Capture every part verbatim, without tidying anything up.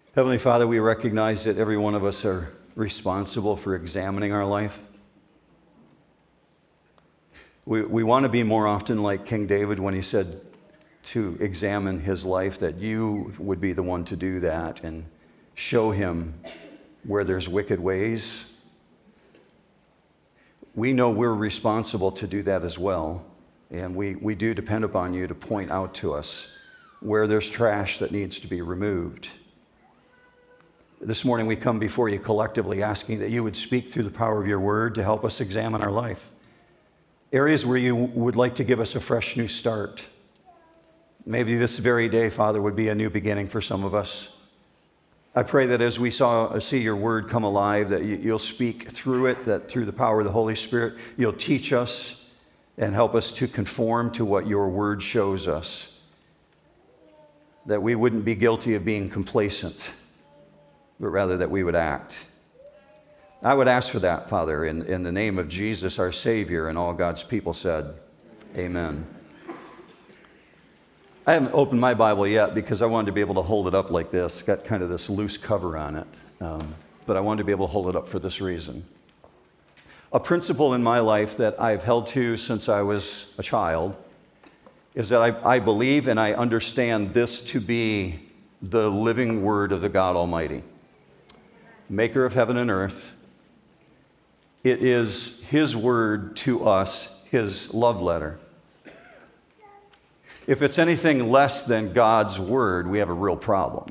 Heavenly Father, we recognize that every one of us are responsible for examining our life. We, we want to be more often like King David when he said to examine his life, that you would be the one to do that and show him where there's wicked ways. We know we're responsible to do that as well, and we, we do depend upon you to point out to us where there's trash that needs to be removed. This morning we come before you collectively asking that you would speak through the power of your word to help us examine our life. Areas where you would like to give us a fresh new start. Maybe this very day, Father, would be a new beginning for some of us. I pray that as we saw, see your word come alive, that you'll speak through it, that through the power of the Holy Spirit, you'll teach us and help us to conform to what your word shows us. That we wouldn't be guilty of being complacent, but rather that we would act. I would ask for that, Father, in, in the name of Jesus, our Savior, and all God's people said, amen. I haven't opened my Bible yet because I wanted to be able to hold it up like this. It's got kind of this loose cover on it, um, but I wanted to be able to hold it up for this reason. A principle in my life that I've held to since I was a child is that I, I believe and I understand this to be the living word of the God Almighty, maker of heaven and earth. It is his word to us, his love letter. If it's anything less than God's word, we have a real problem.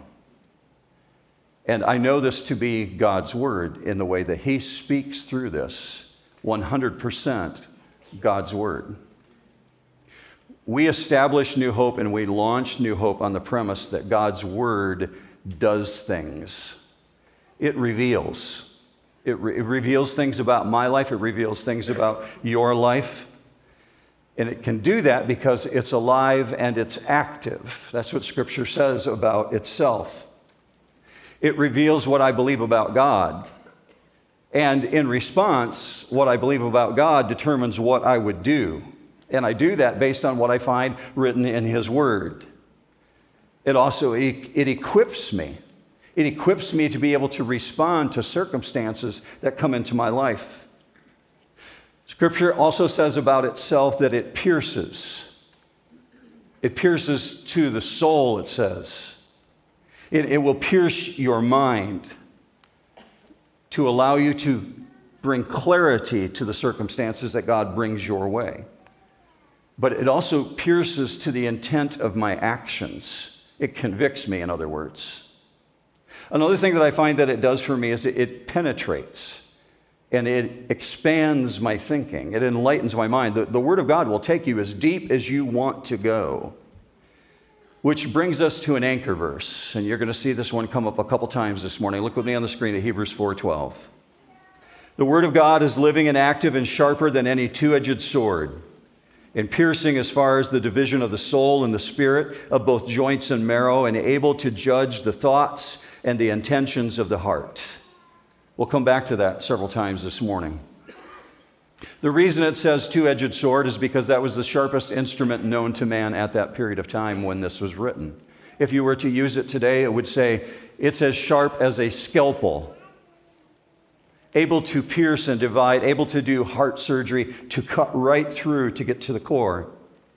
And I know this to be God's word in the way that he speaks through this, one hundred percent God's word. We establish New Hope and we launch New Hope on the premise that God's word does things. It reveals. It, re- it reveals things about my life. It reveals things about your life. And it can do that because it's alive and it's active. That's what Scripture says about itself. It reveals what I believe about God. And in response, what I believe about God determines what I would do. And I do that based on what I find written in his word. It also, it, it equips me. It equips me to be able to respond to circumstances that come into my life. Scripture also says about itself that it pierces. It pierces to the soul, it says. It, it will pierce your mind to allow you to bring clarity to the circumstances that God brings your way. But it also pierces to the intent of my actions. It convicts me, in other words. Another thing that I find that it does for me is it, it penetrates and it expands my thinking. It enlightens my mind. The, the Word of God will take you as deep as you want to go, which brings us to an anchor verse. And you're going to see this one come up a couple times this morning. Look with me on the screen at Hebrews four twelve. The Word of God is living and active and sharper than any two-edged sword, and piercing as far as the division of the soul and the spirit, of both joints and marrow, and able to judge the thoughts and the intentions of the heart. We'll come back to that several times this morning. The reason it says two-edged sword is because that was the sharpest instrument known to man at that period of time when this was written. If you were to use it today, it would say it's as sharp as a scalpel, able to pierce and divide, able to do heart surgery, to cut right through to get to the core.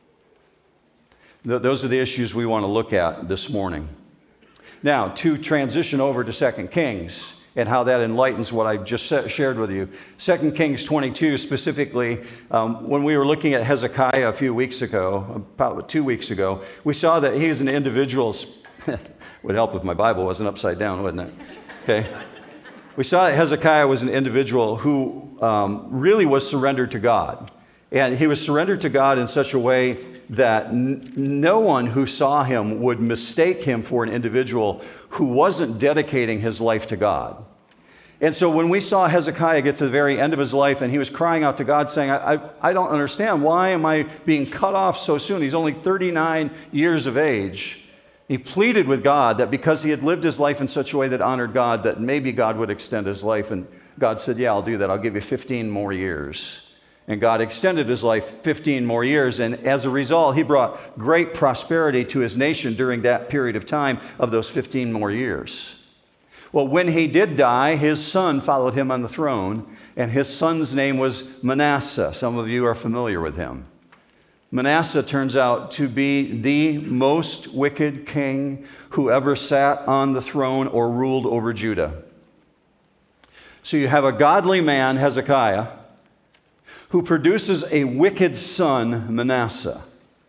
Th- those are the issues we want to look at this morning. Now, to transition over to Second Kings and how that enlightens what I just shared with you. Second Kings twenty-two specifically, um, when we were looking at Hezekiah a few weeks ago, about two weeks ago, we saw that he is an individual. Would help if my Bible wasn't upside down, wouldn't it? Okay. We saw that Hezekiah was an individual who um, really was surrendered to God. And he was surrendered to God in such a way that n- no one who saw him would mistake him for an individual who wasn't dedicating his life to God. And so when we saw Hezekiah get to the very end of his life and he was crying out to God saying, I, I, I don't understand, why am I being cut off so soon? He's only thirty-nine years of age. He pleaded with God that because he had lived his life in such a way that honored God, that maybe God would extend his life. And God said, yeah, I'll do that. I'll give you fifteen more years. And God extended his life fifteen more years. And as a result, he brought great prosperity to his nation during that period of time of those fifteen more years. Well, when he did die, his son followed him on the throne, and his son's name was Manasseh. Some of you are familiar with him. Manasseh turns out to be the most wicked king who ever sat on the throne or ruled over Judah. So you have a godly man, Hezekiah, who produces a wicked son, Manasseh.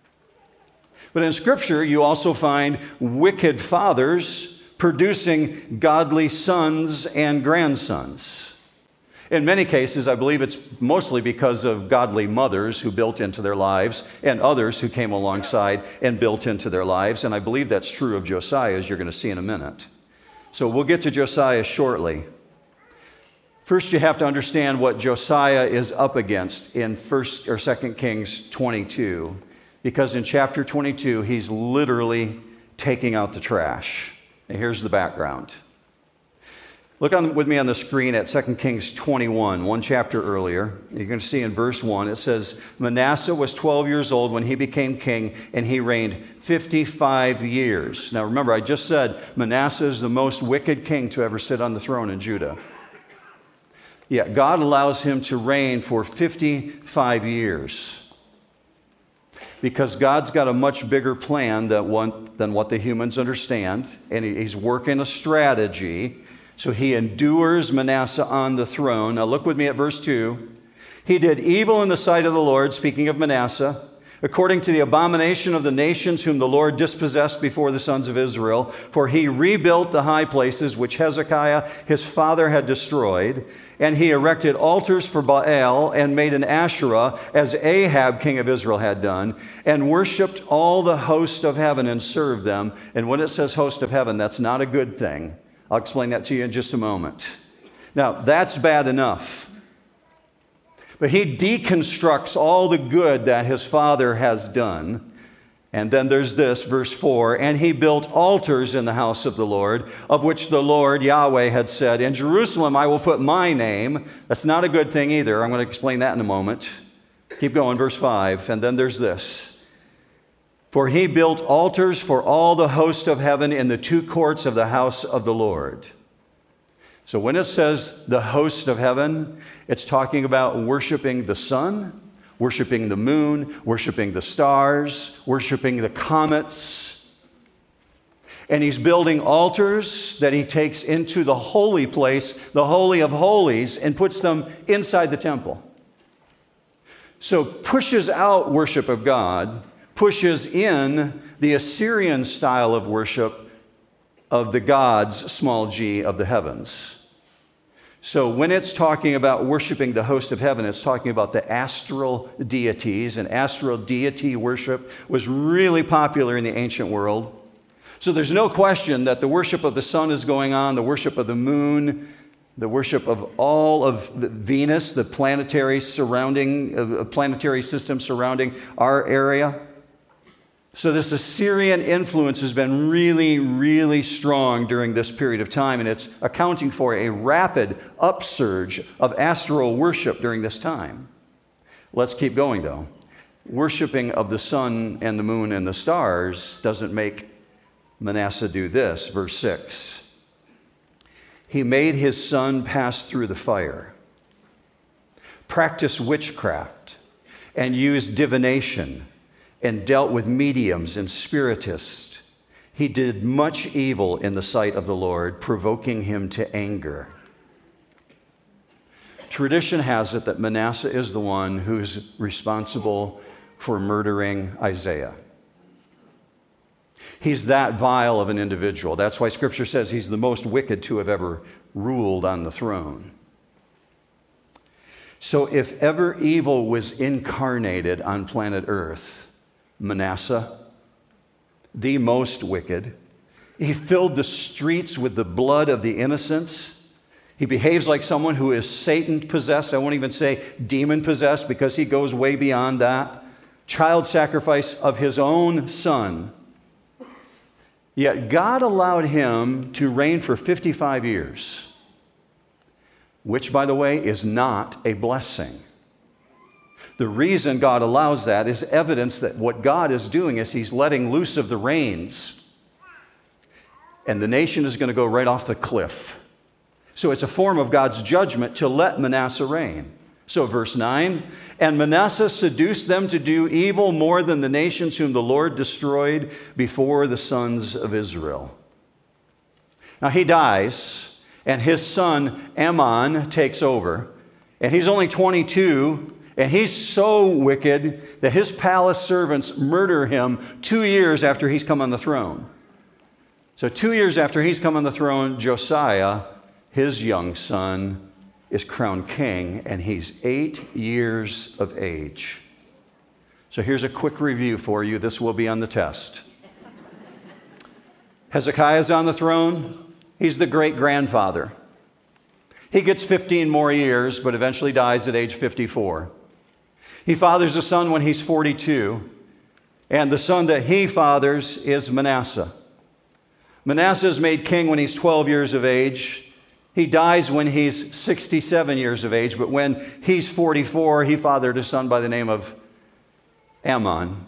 But in Scripture, you also find wicked fathers producing godly sons and grandsons. In many cases, I believe it's mostly because of godly mothers who built into their lives and others who came alongside and built into their lives. And I believe that's true of Josiah, as you're going to see in a minute. So we'll get to Josiah shortly. First, you have to understand what Josiah is up against in First or Second Kings twenty-two, because in chapter twenty-two, he's literally taking out the trash. And here's the background. Look on, with me on the screen at Second Kings twenty-one, one chapter earlier. You're going to see in verse one, it says, Manasseh was twelve years old when he became king, and he reigned fifty-five years. Now remember, I just said Manasseh is the most wicked king to ever sit on the throne in Judah. Yet God allows him to reign for fifty-five years because God's got a much bigger plan than what, than what the humans understand, and he's working a strategy. So he endures Manasseh on the throne. Now look with me at verse two. He did evil in the sight of the Lord, speaking of Manasseh, according to the abomination of the nations whom the Lord dispossessed before the sons of Israel. For he rebuilt the high places which Hezekiah his father had destroyed, and he erected altars for Baal and made an Asherah, as Ahab king of Israel had done, and worshipped all the host of heaven and served them. And when it says host of heaven, that's not a good thing. I'll explain that to you in just a moment. Now, that's bad enough. But he deconstructs all the good that his father has done. And then there's this, verse four, and he built altars in the house of the Lord, of which the Lord, Yahweh, had said, in Jerusalem I will put my name. That's not a good thing either. I'm going to explain that in a moment. Keep going, verse five, and then there's this. For he built altars for all the host of heaven in the two courts of the house of the Lord. So when it says the host of heaven, it's talking about worshiping the sun, worshiping the moon, worshiping the stars, worshiping the comets. And he's building altars that he takes into the holy place, the Holy of Holies, and puts them inside the temple. So pushes out worship of God, pushes in the Assyrian style of worship of the gods, small g, of the heavens. So when it's talking about worshiping the host of heaven, it's talking about the astral deities, and astral deity worship was really popular in the ancient world. So there's no question that the worship of the sun is going on, the worship of the moon, the worship of all of the Venus, the planetary surrounding, uh, planetary system surrounding our area. So this Assyrian influence has been really, really strong during this period of time, and it's accounting for a rapid upsurge of astral worship during this time. Let's keep going, though. Worshipping of the sun and the moon and the stars doesn't make Manasseh do this. Verse six. He made his son pass through the fire, practiced witchcraft, and used divination, and dealt with mediums and spiritists. He did much evil in the sight of the Lord, provoking him to anger. Tradition has it that Manasseh is the one who's responsible for murdering Isaiah. He's that vile of an individual. That's why Scripture says he's the most wicked to have ever ruled on the throne. So if ever evil was incarnated on planet Earth, Manasseh, the most wicked. He filled the streets with the blood of the innocents. He behaves like someone who is Satan-possessed. I won't even say demon-possessed because he goes way beyond that. Child sacrifice of his own son. Yet God allowed him to reign for fifty-five years, which, by the way, is not a blessing. The reason God allows that is evidence that what God is doing is he's letting loose of the reins. and the nation is going to go right off the cliff. So it's a form of God's judgment to let Manasseh reign. So verse nine, and Manasseh seduced them to do evil more than the nations whom the Lord destroyed before the sons of Israel. Now he dies, and his son Amon takes over, and he's only twenty-two, and he's so wicked that his palace servants murder him two years after he's come on the throne. So two years after he's come on the throne, Josiah, his young son, is crowned king, and he's eight years of age. So here's a quick review for you. This will be on the test. Hezekiah's on the throne. He's the great-grandfather. He gets fifteen more years, but eventually dies at age fifty-four. He fathers a son when he's forty-two, and the son that he fathers is Manasseh. Manasseh is made king when he's twelve years of age. He dies when he's sixty-seven years of age, but when he's forty-four, he fathered a son by the name of Amon.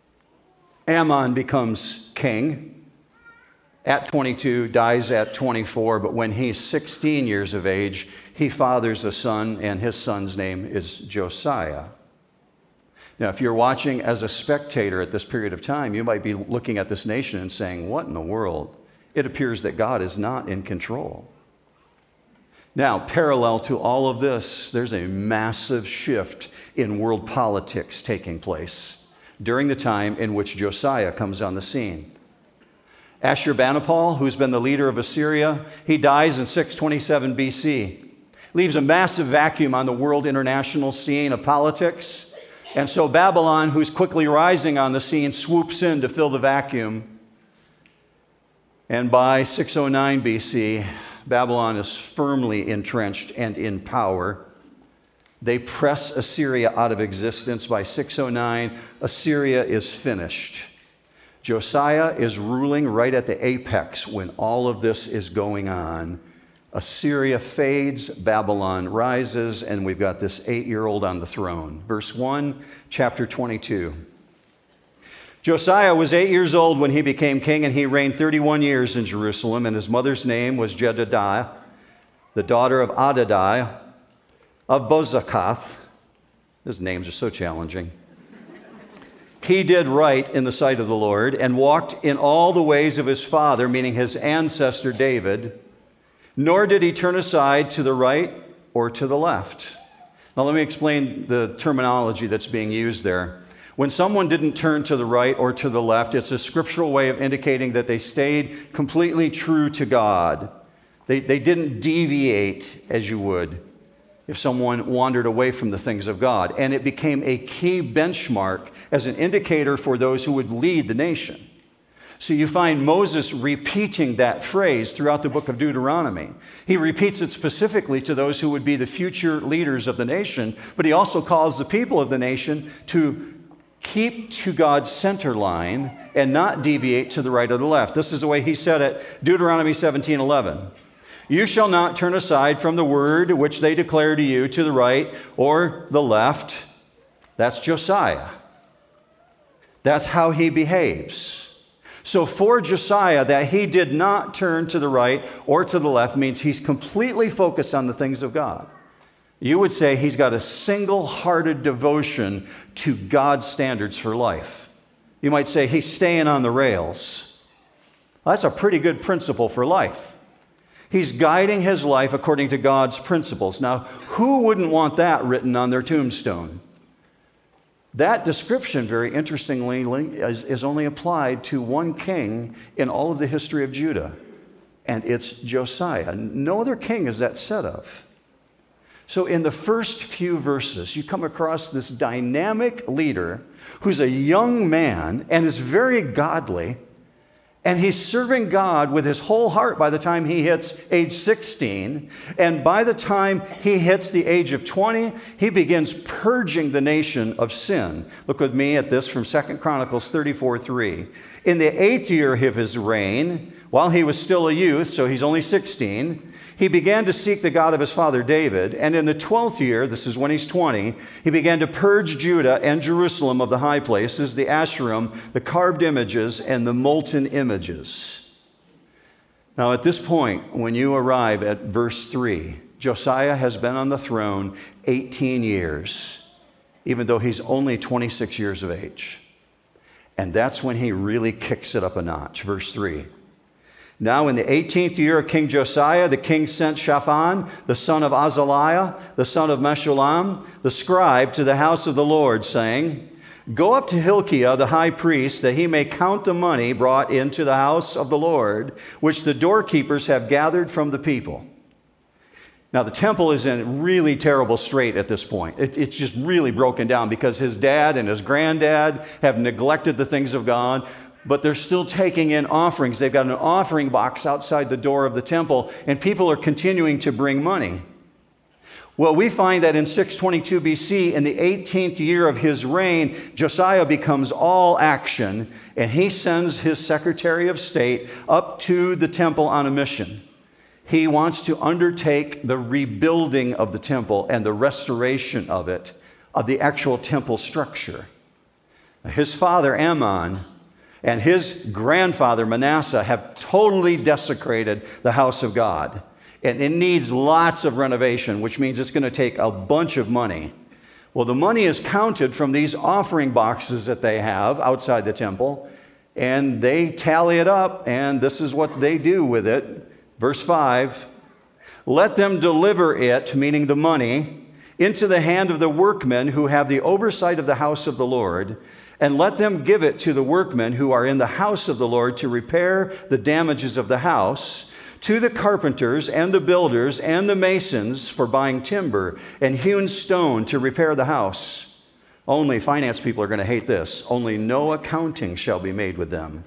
Amon becomes king at twenty-two, dies at twenty-four, but when he's sixteen years of age, he fathers a son, and his son's name is Josiah. Now, if you're watching as a spectator at this period of time, you might be looking at this nation and saying, what in the world? It appears that God is not in control. Now, parallel to all of this, there's a massive shift in world politics taking place during the time in which Josiah comes on the scene. Ashurbanipal, who's been the leader of Assyria, he dies in six twenty-seven B C. Leaves a massive vacuum on the world international scene of politics. And so Babylon, who's quickly rising on the scene, swoops in to fill the vacuum. And by six oh nine B C, Babylon is firmly entrenched and in power. They press Assyria out of existence. By six oh nine, Assyria is finished. Josiah is ruling right at the apex when all of this is going on. Assyria fades, Babylon rises, and we've got this eight-year-old on the throne. Verse one, chapter twenty-two. Josiah was eight years old when he became king, and he reigned thirty-one years in Jerusalem, and his mother's name was Jedidiah, the daughter of Adadiah of Bozakath. His names are so challenging. He did right in the sight of the Lord and walked in all the ways of his father, meaning his ancestor David, nor did he turn aside to the right or to the left. Now let me explain the terminology that's being used there. When someone didn't turn to the right or to the left, it's a scriptural way of indicating that they stayed completely true to God. They, they didn't deviate as you would if someone wandered away from the things of God. And it became a key benchmark as an indicator for those who would lead the nation. So you find Moses repeating that phrase throughout the book of Deuteronomy. He repeats it specifically to those who would be the future leaders of the nation, but he also calls the people of the nation to keep to God's center line and not deviate to the right or the left. This is the way he said it, Deuteronomy seventeen eleven. You shall not turn aside from the word which they declare to you to the right or the left. That's Josiah. That's how he behaves. So for Josiah, that he did not turn to the right or to the left means he's completely focused on the things of God. You would say he's got a single-hearted devotion to God's standards for life. You might say he's staying on the rails. Well, that's a pretty good principle for life. He's guiding his life according to God's principles. Now, who wouldn't want that written on their tombstone? That description, very interestingly, is, is only applied to one king in all of the history of Judah, and it's Josiah. No other king is that said of. So in the first few verses, you come across this dynamic leader who's a young man and is very godly, and he's serving God with his whole heart by the time he hits age sixteen. And by the time he hits the age of twenty, he begins purging the nation of sin. Look with me at this from Second Chronicles thirty-four three. In the eighth year of his reign, while he was still a youth, so he's only sixteen, he began to seek the God of his father David. And in the twelfth year, this is when he's twenty, he began to purge Judah and Jerusalem of the high places, the Asherim, the carved images, and the molten images. Now, at this point, when you arrive at verse three, Josiah has been on the throne eighteen years, even though he's only twenty-six years of age. And that's when he really kicks it up a notch. Verse three. Now in the eighteenth year of King Josiah, the king sent Shaphan, the son of Azaliah, the son of Meshullam, the scribe, to the house of the Lord, saying, Go up to Hilkiah, the high priest, that he may count the money brought into the house of the Lord, which the doorkeepers have gathered from the people. Now, the temple is in really terrible strait at this point. It, it's just really broken down because his dad and his granddad have neglected the things of God, but they're still taking in offerings. They've got an offering box outside the door of the temple, and people are continuing to bring money. Well, we find that in six twenty-two B C, in the eighteenth year of his reign, Josiah becomes all action, and he sends his Secretary of State up to the temple on a mission. He wants to undertake the rebuilding of the temple and the restoration of it, of the actual temple structure. His father, Ammon, and his grandfather, Manasseh, have totally desecrated the house of God. And it needs lots of renovation, which means it's going to take a bunch of money. Well, the money is counted from these offering boxes that they have outside the temple, and they tally it up, and this is what they do with it. Verse five, let them deliver it, meaning the money, into the hand of the workmen who have the oversight of the house of the Lord, and let them give it to the workmen who are in the house of the Lord to repair the damages of the house, to the carpenters and the builders and the masons for buying timber and hewn stone to repair the house. Only finance people are going to hate this. Only no accounting shall be made with them.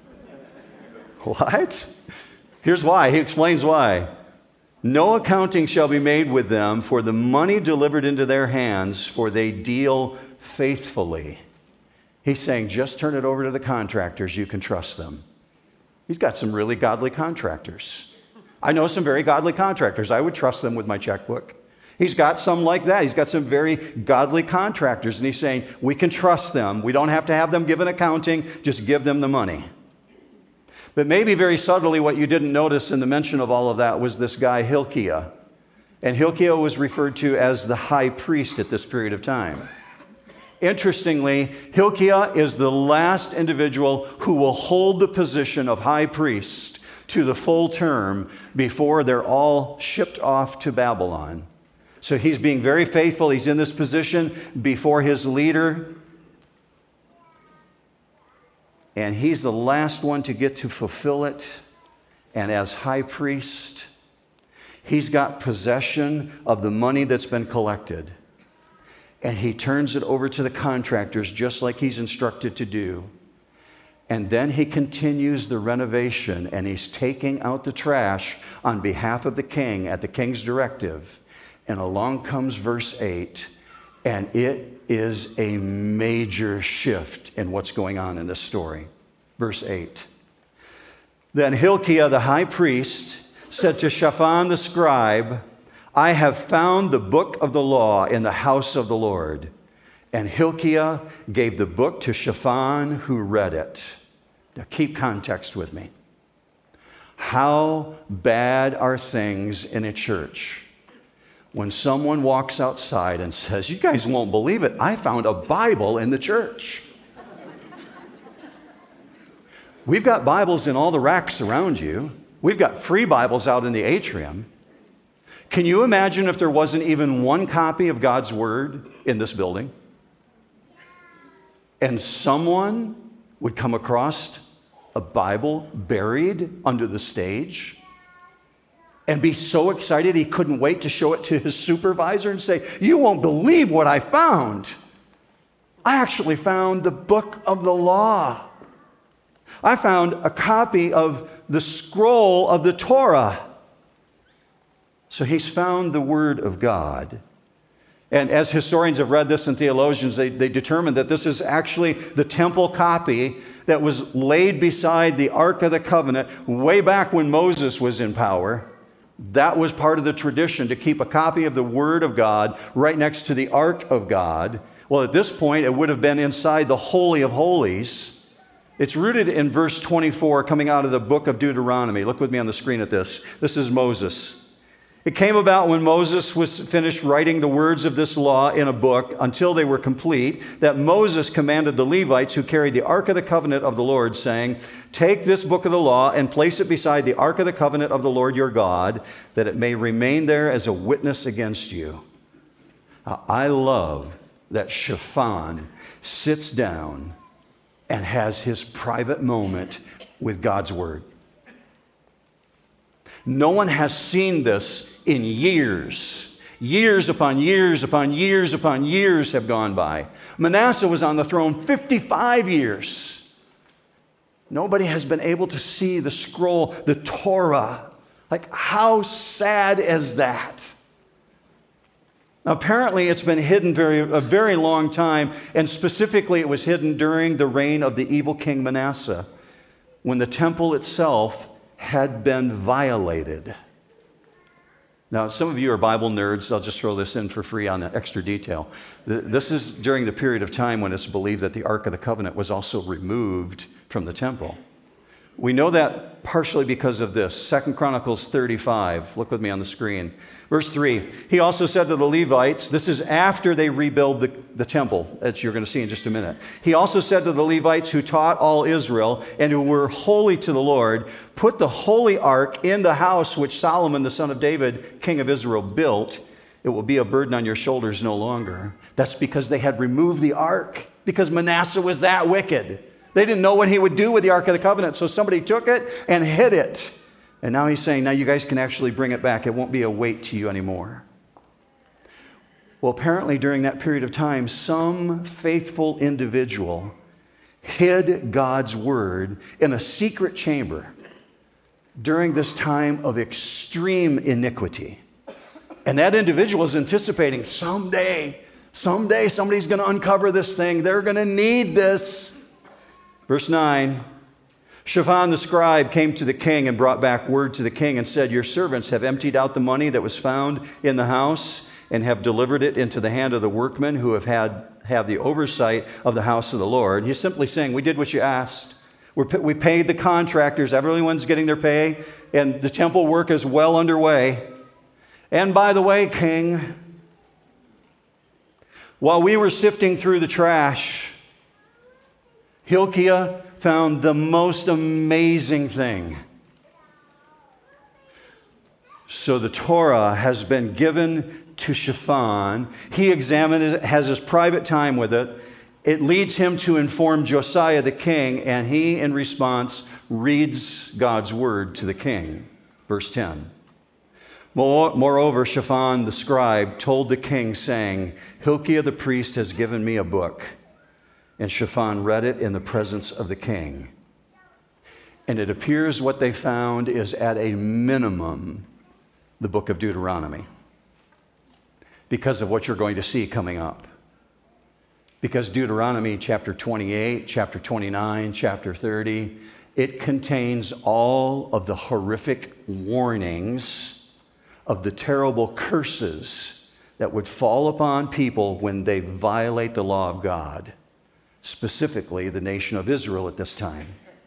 What? Here's why. He explains why. No accounting shall be made with them for the money delivered into their hands, for they deal faithfully. He's saying, just turn it over to the contractors. You can trust them. He's got some really godly contractors. I know some very godly contractors. I would trust them with my checkbook. He's got some like that. He's got some very godly contractors, and he's saying, we can trust them. We don't have to have them give an accounting. Just give them the money. But maybe very subtly, what you didn't notice in the mention of all of that was this guy, Hilkiah. And Hilkiah was referred to as the high priest at this period of time. Interestingly, Hilkiah is the last individual who will hold the position of high priest to the full term before they're all shipped off to Babylon. So he's being very faithful. He's in this position before his leader. And he's the last one to get to fulfill it. And as high priest, he's got possession of the money that's been collected. And he turns it over to the contractors just like he's instructed to do. And then he continues the renovation, and he's taking out the trash on behalf of the king at the king's directive. And along comes verse eight, and it is a major shift in what's going on in this story. Verse eight. Then Hilkiah the high priest said to Shaphan the scribe, I have found the book of the law in the house of the Lord. And Hilkiah gave the book to Shaphan, who read it. Now keep context with me. How bad are things in a church when someone walks outside and says, you guys won't believe it, I found a Bible in the church. We've got Bibles in all the racks around you. We've got free Bibles out in the atrium. Can you imagine if there wasn't even one copy of God's Word in this building? And someone would come across a Bible buried under the stage and be so excited he couldn't wait to show it to his supervisor and say, you won't believe what I found. I actually found the book of the law. I found a copy of the scroll of the Torah. So he's found the Word of God. And as historians have read this and theologians, they, they determined that this is actually the temple copy that was laid beside the Ark of the Covenant way back when Moses was in power. That was part of the tradition, to keep a copy of the Word of God right next to the Ark of God. Well, at this point, it would have been inside the Holy of Holies. It's rooted in verse twenty-four coming out of the book of Deuteronomy. Look with me on the screen at this. This is Moses. It came about when Moses was finished writing the words of this law in a book until they were complete, that Moses commanded the Levites who carried the Ark of the Covenant of the Lord, saying, "Take this book of the law and place it beside the Ark of the Covenant of the Lord your God, that it may remain there as a witness against you." Now, I love that Shaphan sits down and has his private moment with God's word. No one has seen this in years. Years upon years upon years upon years have gone by. Manasseh was on the throne fifty-five years. Nobody has been able to see the scroll, the Torah. Like, how sad is that? Now, apparently, it's been hidden very, a very long time, and specifically, it was hidden during the reign of the evil king Manasseh, when the temple itself had been violated. Now, some of you are Bible nerds. I'll just throw this in for free on the extra detail. This is during the period of time when it's believed that the Ark of the Covenant was also removed from the temple. We know that partially because of this. Second Chronicles thirty-five. Look with me on the screen. Verse three, he also said to the Levites, this is after they rebuild the, the temple, as you're going to see in just a minute. He also said to the Levites who taught all Israel and who were holy to the Lord, put the holy ark in the house which Solomon, the son of David, king of Israel, built. It will be a burden on your shoulders no longer. That's because they had removed the ark, because Manasseh was that wicked. They didn't know what he would do with the Ark of the Covenant, so somebody took it and hid it. And now he's saying, now you guys can actually bring it back. It won't be a weight to you anymore. Well, apparently during that period of time, some faithful individual hid God's word in a secret chamber during this time of extreme iniquity. And that individual is anticipating someday, someday somebody's going to uncover this thing. They're going to need this. Verse nine, Shaphan the scribe came to the king and brought back word to the king and said, your servants have emptied out the money that was found in the house and have delivered it into the hand of the workmen who have had have the oversight of the house of the Lord. He's simply saying, we did what you asked. We're, we paid the contractors. Everyone's getting their pay, and the temple work is well underway. And by the way, king, while we were sifting through the trash, Hilkiah found the most amazing thing. So the Torah has been given to Shaphan. He examined it, has his private time with it. It leads him to inform Josiah the king, and he, in response, reads God's word to the king. Verse ten. Moreover, Shaphan the scribe told the king, saying, Hilkiah the priest has given me a book. And Shaphan read it in the presence of the king. And it appears what they found is at a minimum the book of Deuteronomy, because of what you're going to see coming up. Because Deuteronomy chapter twenty-eight, chapter twenty-nine, chapter thirty, it contains all of the horrific warnings of the terrible curses that would fall upon people when they violate the law of God. Specifically the nation of Israel at this time.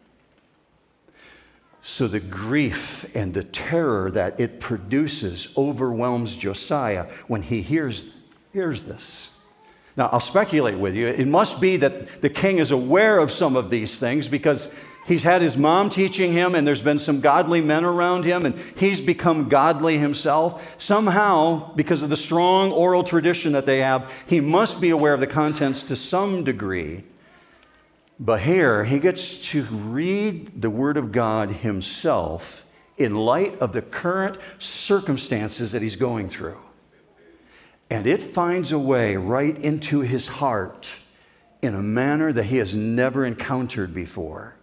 So the grief and the terror that it produces overwhelms Josiah when he hears, hears this. Now, I'll speculate with you. It must be that the king is aware of some of these things because he's had his mom teaching him, and there's been some godly men around him, and he's become godly himself. Somehow, because of the strong oral tradition that they have, he must be aware of the contents to some degree. But here, he gets to read the Word of God himself in light of the current circumstances that he's going through. And it finds a way right into his heart in a manner that he has never encountered before.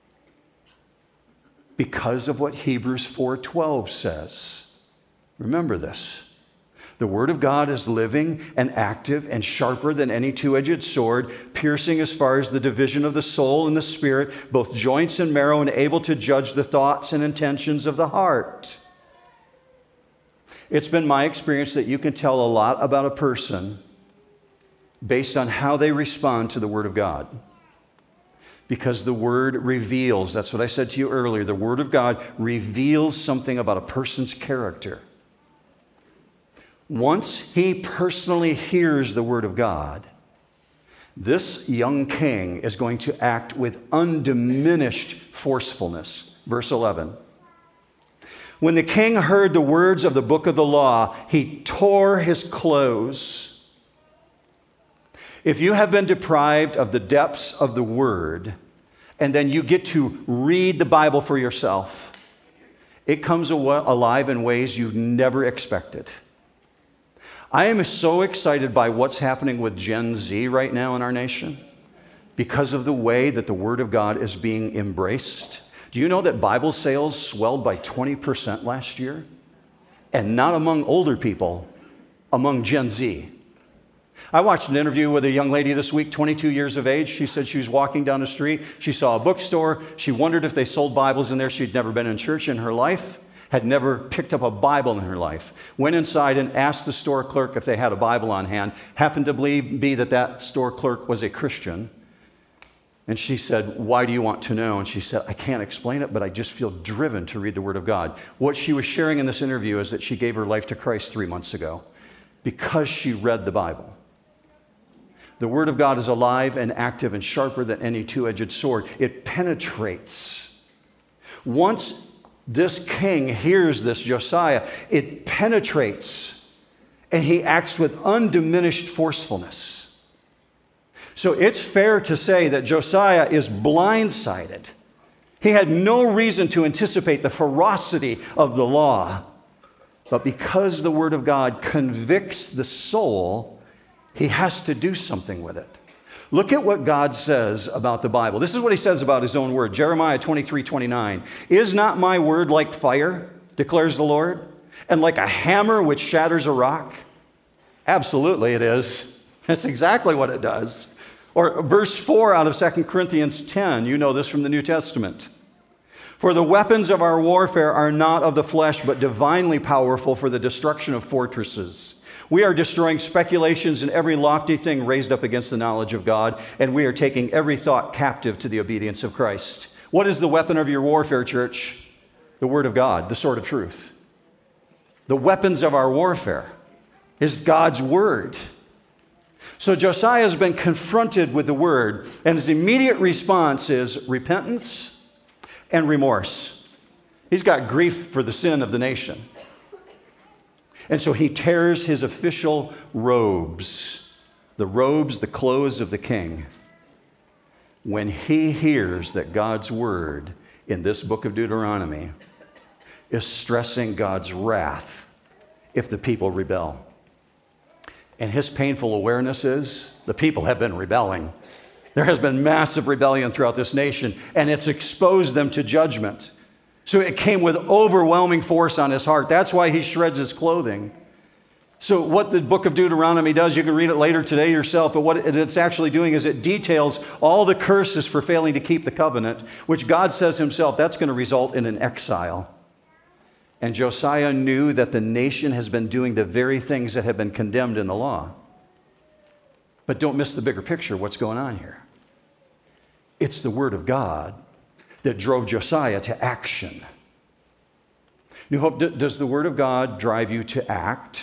Because of what Hebrews four twelve says. Remember this. The Word of God is living and active and sharper than any two-edged sword, piercing as far as the division of the soul and the spirit, both joints and marrow, and able to judge the thoughts and intentions of the heart. It's been my experience that you can tell a lot about a person based on how they respond to the Word of God. Because the Word reveals, that's what I said to you earlier, the Word of God reveals something about a person's character. Once he personally hears the Word of God, this young king is going to act with undiminished forcefulness. Verse eleven. When the king heard the words of the book of the law, he tore his clothes. If you have been deprived of the depths of the Word, and then you get to read the Bible for yourself, it comes alive in ways you never expected. I am so excited by what's happening with Gen Z right now in our nation because of the way that the Word of God is being embraced. Do you know that Bible sales swelled by twenty percent last year? And not among older people, among Gen Z. I watched an interview with a young lady this week, twenty-two years of age. She said she was walking down the street. She saw a bookstore. She wondered if they sold Bibles in there. She'd never been in church in her life, had never picked up a Bible in her life. Went inside and asked the store clerk if they had a Bible on hand. Happened to be that that store clerk was a Christian. And she said, "Why do you want to know?" And she said, "I can't explain it, but I just feel driven to read the Word of God." What she was sharing in this interview is that she gave her life to Christ three months ago because she read the Bible. The Word of God is alive and active and sharper than any two-edged sword. It penetrates. Once this king hears this, Josiah, it penetrates, and he acts with undiminished forcefulness. So it's fair to say that Josiah is blindsided. He had no reason to anticipate the ferocity of the law. But because the Word of God convicts the soul, he has to do something with it. Look at what God says about the Bible. This is what he says about his own word. Jeremiah twenty-three twenty-nine. "Is not my word like fire, declares the Lord, and like a hammer which shatters a rock?" Absolutely it is. That's exactly what it does. Or verse four out of Second Corinthians ten, you know this from the New Testament. "For the weapons of our warfare are not of the flesh, but divinely powerful for the destruction of fortresses. We are destroying speculations and every lofty thing raised up against the knowledge of God, and we are taking every thought captive to the obedience of Christ." What is the weapon of your warfare, church? The Word of God, the sword of truth. The weapons of our warfare is God's Word. So Josiah has been confronted with the Word, and his immediate response is repentance and remorse. He's got grief for the sin of the nation. And so he tears his official robes, the robes, the clothes of the king, when he hears that God's Word in this book of Deuteronomy is stressing God's wrath if the people rebel. And his painful awareness is the people have been rebelling. There has been massive rebellion throughout this nation, and it's exposed them to judgment. So it came with overwhelming force on his heart. That's why he shreds his clothing. So what the book of Deuteronomy does, you can read it later today yourself, but what it's actually doing is it details all the curses for failing to keep the covenant, which God says himself, that's going to result in an exile. And Josiah knew that the nation has been doing the very things that have been condemned in the law. But don't miss the bigger picture, what's going on here. It's the Word of God that drove Josiah to action. New Hope, does the Word of God drive you to act?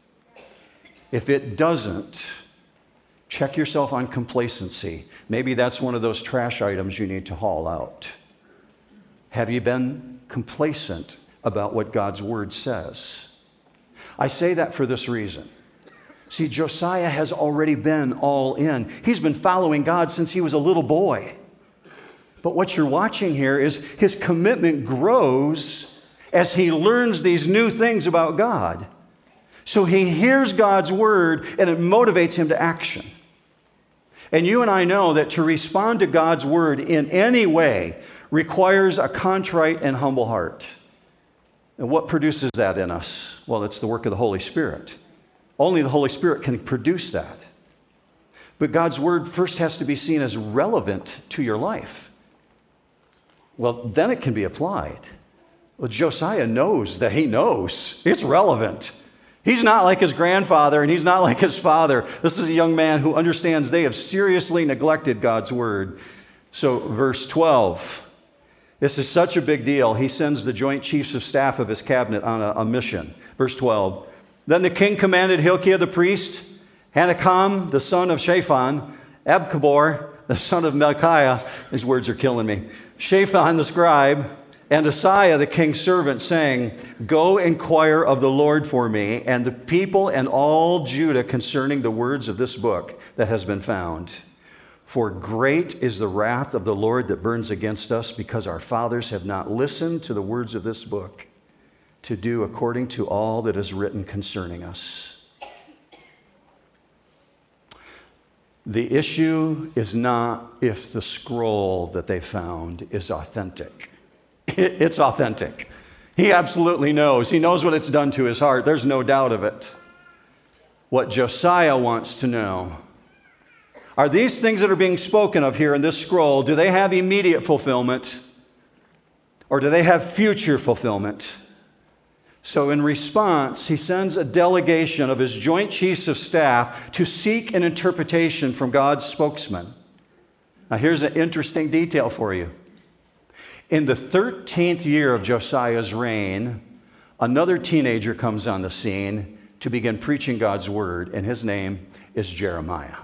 If it doesn't, check yourself on complacency. Maybe that's one of those trash items you need to haul out. Have you been complacent about what God's Word says? I say that for this reason. See, Josiah has already been all in. He's been following God since he was a little boy. But what you're watching here is his commitment grows as he learns these new things about God. So he hears God's Word and it motivates him to action. And you and I know that to respond to God's Word in any way requires a contrite and humble heart. And what produces that in us? Well, it's the work of the Holy Spirit. Only the Holy Spirit can produce that. But God's Word first has to be seen as relevant to your life. Well, then it can be applied. Well, Josiah knows that he knows it's relevant. He's not like his grandfather and he's not like his father. This is a young man who understands they have seriously neglected God's Word. So, verse twelve. This is such a big deal. He sends the joint chiefs of staff of his cabinet on a, a mission. Verse twelve. Then the king commanded Hilkiah the priest, Hanakam the son of Shaphan, Abkabor the son of Melchiah, these words are killing me, Shaphan the scribe, and Asaiah the king's servant, saying, Go inquire of the Lord for me and the people and all Judah concerning the words of this book that has been found. For great is the wrath of the Lord that burns against us, because our fathers have not listened to the words of this book, to do according to all that is written concerning us. The issue is not if the scroll that they found is authentic. It's authentic. He absolutely knows. He knows what it's done to his heart. There's no doubt of it. What Josiah wants to know are these things that are being spoken of here in this scroll, do they have immediate fulfillment or do they have future fulfillment? So in response, he sends a delegation of his joint chiefs of staff to seek an interpretation from God's spokesman. Now here's an interesting detail for you. In the thirteenth year of Josiah's reign, another teenager comes on the scene to begin preaching God's word, and his name is Jeremiah.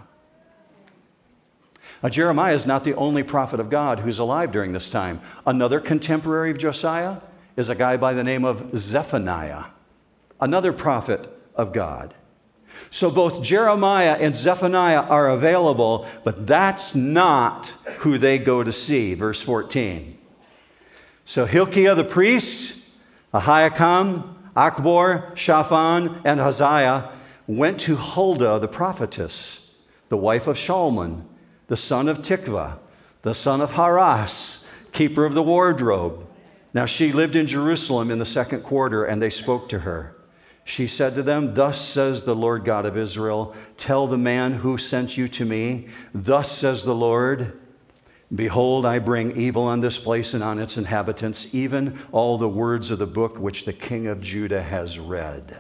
Now, Jeremiah is not the only prophet of God who's alive during this time. Another contemporary of Josiah is a guy by the name of Zephaniah, another prophet of God. So both Jeremiah and Zephaniah are available, but that's not who they go to see. Verse fourteen. So Hilkiah the priest, Ahikam, Akbor, Shaphan, and Haziah went to Huldah the prophetess, the wife of Shalman, the son of Tikvah, the son of Haras, keeper of the wardrobe. Now she lived in Jerusalem in the second quarter, and they spoke to her. She said to them, Thus says the Lord God of Israel, tell the man who sent you to me, Thus says the Lord, Behold, I bring evil on this place and on its inhabitants, even all the words of the book which the king of Judah has read.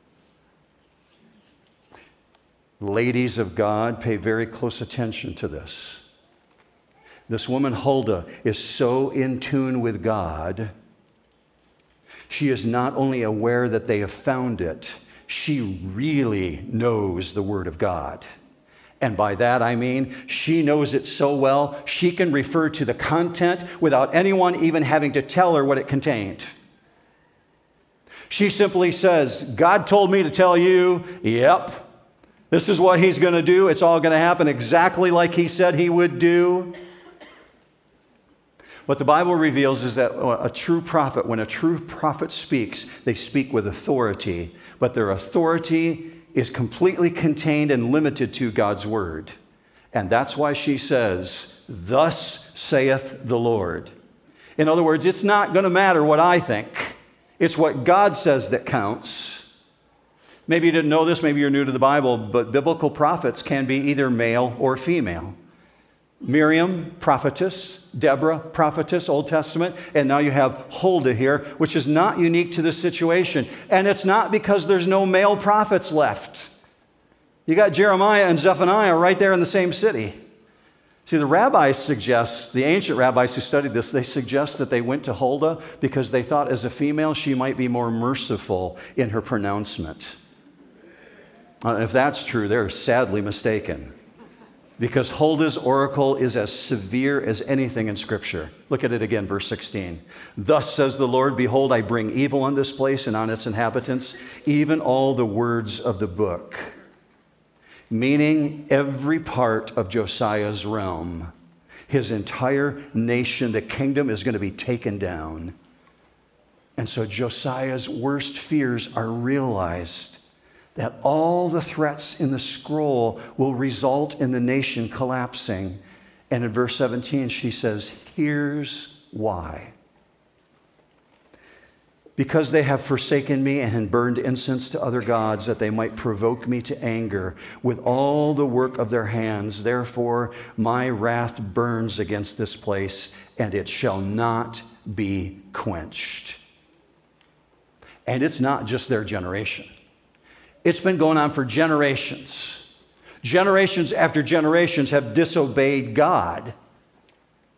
Ladies of God, pay very close attention to this. This woman, Huldah, is so in tune with God. She is not only aware that they have found it, she really knows the Word of God. And by that I mean she knows it so well, she can refer to the content without anyone even having to tell her what it contained. She simply says, God told me to tell you, yep, this is what he's going to do. It's all going to happen exactly like he said he would do. What the Bible reveals is that a true prophet, when a true prophet speaks, they speak with authority, but their authority is completely contained and limited to God's word. And that's why she says, Thus saith the Lord. In other words, it's not going to matter what I think. It's what God says that counts. Maybe you didn't know this, maybe you're new to the Bible, but biblical prophets can be either male or female. Miriam, prophetess, Deborah, prophetess, Old Testament, and now you have Huldah here, which is not unique to this situation. And it's not because there's no male prophets left. You got Jeremiah and Zephaniah right there in the same city. See, the rabbis suggest, the ancient rabbis who studied this, they suggest that they went to Huldah because they thought as a female she might be more merciful in her pronouncement. Uh, if that's true, they're sadly mistaken. Because Huldah's oracle is as severe as anything in Scripture. Look at it again, verse sixteen. Thus says the Lord, Behold, I bring evil on this place and on its inhabitants, even all the words of the book. Meaning every part of Josiah's realm, his entire nation, the kingdom is going to be taken down. And so Josiah's worst fears are realized. That all the threats in the scroll will result in the nation collapsing. And in verse seventeen, she says, here's why. Because they have forsaken me and burned incense to other gods, that they might provoke me to anger with all the work of their hands. Therefore, my wrath burns against this place, and it shall not be quenched. And it's not just their generation. It's been going on for generations. Generations after generations have disobeyed God.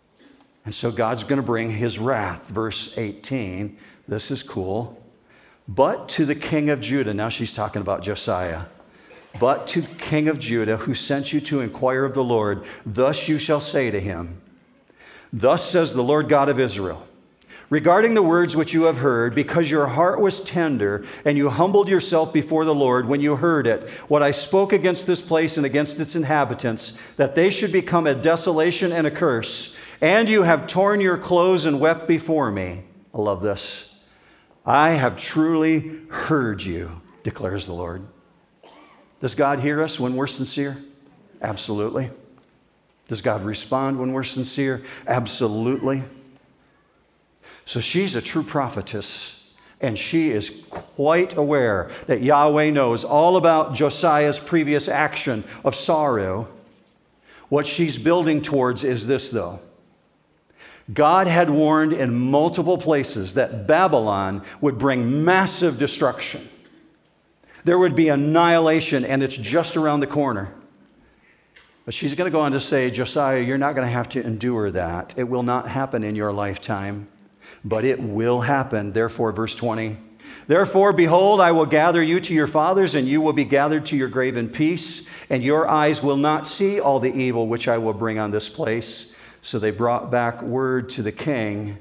And so God's going to bring his wrath. Verse eighteen, this is cool. But to the king of Judah, now she's talking about Josiah. But to king of Judah, who sent you to inquire of the Lord, thus you shall say to him, thus says the Lord God of Israel, regarding the words which you have heard, because your heart was tender, and you humbled yourself before the Lord when you heard it, what I spoke against this place and against its inhabitants, that they should become a desolation and a curse, and you have torn your clothes and wept before me. I love this. I have truly heard you, declares the Lord. Does God hear us when we're sincere? Absolutely. Does God respond when we're sincere? Absolutely. So she's a true prophetess, and she is quite aware that Yahweh knows all about Josiah's previous action of sorrow. What she's building towards is this, though. God had warned in multiple places that Babylon would bring massive destruction. There would be annihilation, and it's just around the corner. But she's going to go on to say, Josiah, you're not going to have to endure that. It will not happen in your lifetime, but it will happen. Therefore, verse twenty, therefore, behold, I will gather you to your fathers, and you will be gathered to your grave in peace, and your eyes will not see all the evil which I will bring on this place. So they brought back word to the king.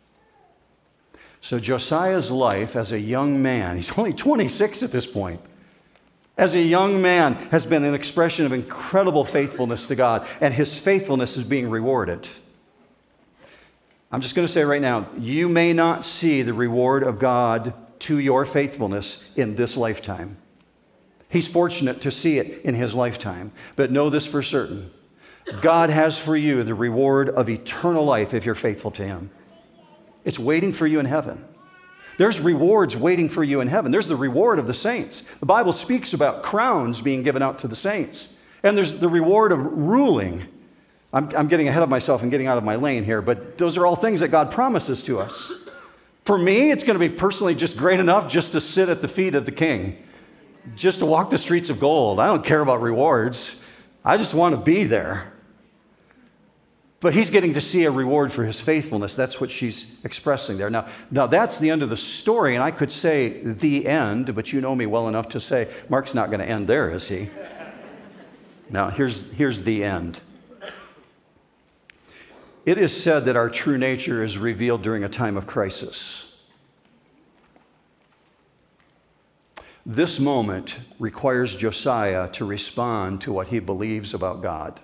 So Josiah's life as a young man, he's only twenty-six at this point, as a young man has been an expression of incredible faithfulness to God, and his faithfulness is being rewarded. I'm just going to say right now, you may not see the reward of God to your faithfulness in this lifetime. He's fortunate to see it in his lifetime, but know this for certain. God has for you the reward of eternal life if you're faithful to him. It's waiting for you in heaven. There's rewards waiting for you in heaven. There's the reward of the saints. The Bible speaks about crowns being given out to the saints. And there's the reward of ruling. I'm, I'm getting ahead of myself and getting out of my lane here, but those are all things that God promises to us. For me, it's going to be personally just great enough just to sit at the feet of the king, just to walk the streets of gold. I don't care about rewards. I just want to be there. But he's getting to see a reward for his faithfulness. That's what she's expressing there. Now, now, that's the end of the story, and I could say the end, but you know me well enough to say, Mark's not going to end there, is he? Now, here's, here's the end. It is said that our true nature is revealed during a time of crisis. This moment requires Josiah to respond to what he believes about God.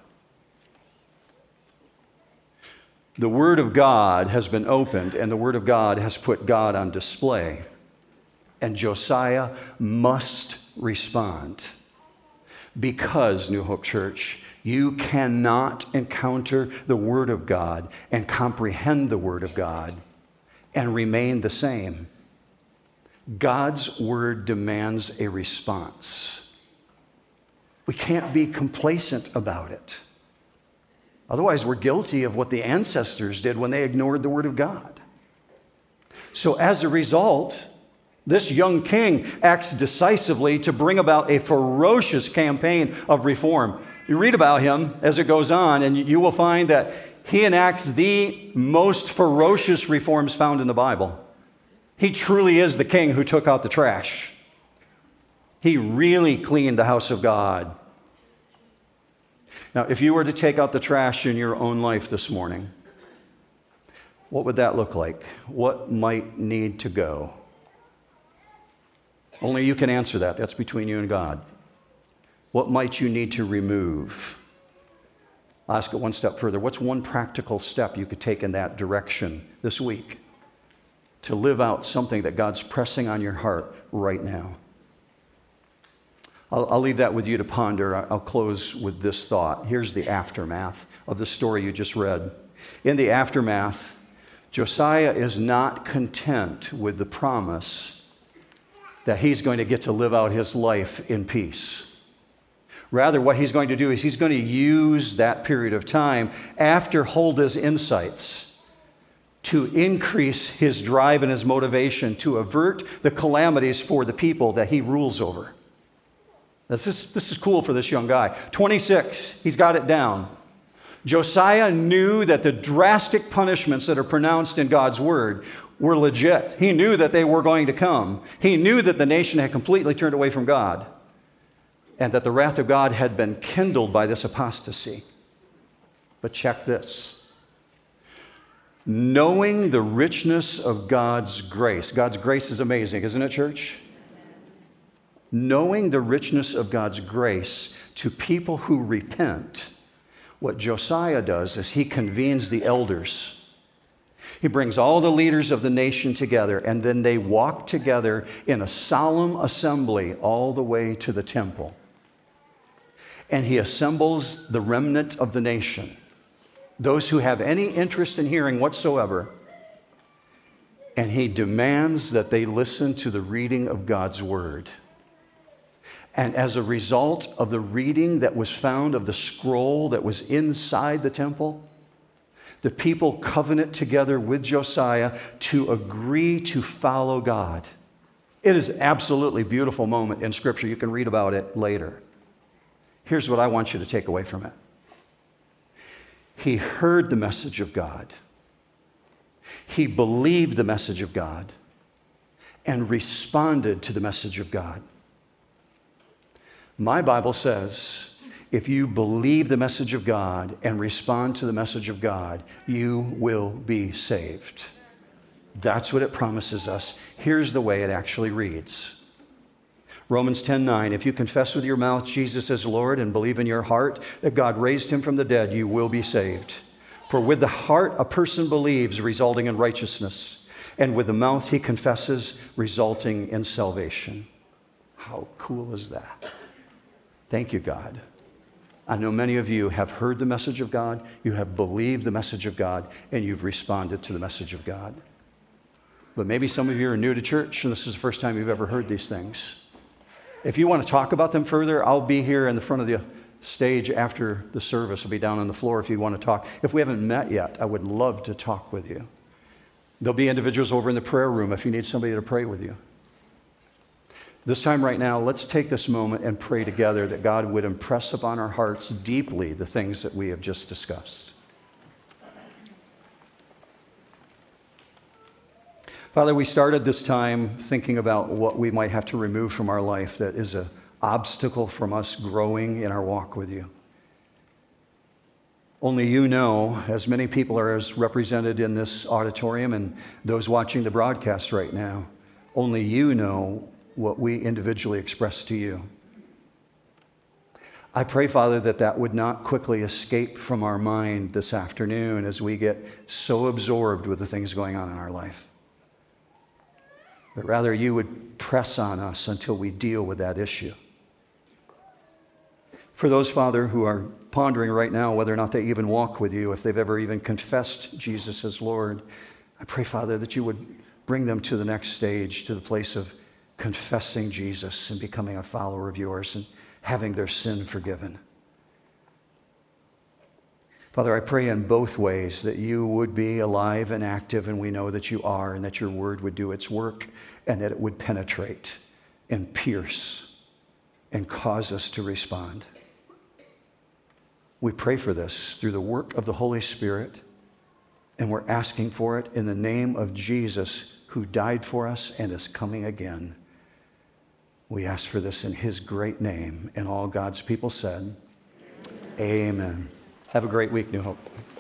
The Word of God has been opened, and the Word of God has put God on display. And Josiah must respond. Because, New Hope Church, you cannot encounter the Word of God and comprehend the Word of God and remain the same. God's Word demands a response. We can't be complacent about it. Otherwise, we're guilty of what the ancestors did when they ignored the Word of God. So as a result, this young king acts decisively to bring about a ferocious campaign of reform. You read about him as it goes on, and you will find that he enacts the most ferocious reforms found in the Bible. He truly is the king who took out the trash. He really cleaned the house of God. Now, if you were to take out the trash in your own life this morning, what would that look like? What might need to go? Only you can answer that. That's between you and God. What might you need to remove? I'll ask it one step further. What's one practical step you could take in that direction this week to live out something that God's pressing on your heart right now? I'll, I'll leave that with you to ponder. I'll close with this thought. Here's the aftermath of the story you just read. In the aftermath, Josiah is not content with the promise that he's going to get to live out his life in peace. Rather, what he's going to do is he's going to use that period of time after Huldah's insights to increase his drive and his motivation to avert the calamities for the people that he rules over. This is, this is cool for this young guy. twenty-six, he's got it down. Josiah knew that the drastic punishments that are pronounced in God's word were legit. He knew that they were going to come. He knew that the nation had completely turned away from God and that the wrath of God had been kindled by this apostasy. But check this. Knowing the richness of God's grace. God's grace is amazing, isn't it, church? Knowing the richness of God's grace to people who repent, what Josiah does is he convenes the elders. He brings all the leaders of the nation together, and then they walk together in a solemn assembly all the way to the temple. And he assembles the remnant of the nation, those who have any interest in hearing whatsoever, and he demands that they listen to the reading of God's word. And as a result of the reading that was found of the scroll that was inside the temple, the people covenant together with Josiah to agree to follow God. It is an absolutely beautiful moment in Scripture. You can read about it later. Here's what I want you to take away from it. He heard the message of God. He believed the message of God and responded to the message of God. My Bible says, if you believe the message of God and respond to the message of God, you will be saved. That's what it promises us. Here's the way it actually reads. Romans ten nine, if you confess with your mouth Jesus as Lord and believe in your heart that God raised him from the dead, you will be saved. For with the heart a person believes, resulting in righteousness, and with the mouth he confesses, resulting in salvation. How cool is that? Thank you, God. I know many of you have heard the message of God, you have believed the message of God, and you've responded to the message of God. But maybe some of you are new to church, and this is the first time you've ever heard these things. If you want to talk about them further, I'll be here in the front of the stage after the service. I'll be down on the floor if you want to talk. If we haven't met yet, I would love to talk with you. There'll be individuals over in the prayer room if you need somebody to pray with you. This time right now, let's take this moment and pray together that God would impress upon our hearts deeply the things that we have just discussed. Father, we started this time thinking about what we might have to remove from our life that is an obstacle from us growing in our walk with you. Only you know, as many people are as represented in this auditorium and those watching the broadcast right now, only you know what we individually express to you. I pray, Father, that that would not quickly escape from our mind this afternoon as we get so absorbed with the things going on in our life. But rather you would press on us until we deal with that issue. For those, Father, who are pondering right now whether or not they even walk with you, if they've ever even confessed Jesus as Lord, I pray, Father, that you would bring them to the next stage, to the place of confessing Jesus and becoming a follower of yours and having their sin forgiven. Father, I pray in both ways that you would be alive and active, and we know that you are, and that your word would do its work, and that it would penetrate and pierce and cause us to respond. We pray for this through the work of the Holy Spirit, and we're asking for it in the name of Jesus, who died for us and is coming again. We ask for this in his great name, and all God's people said, amen. Have a great week, New Hope.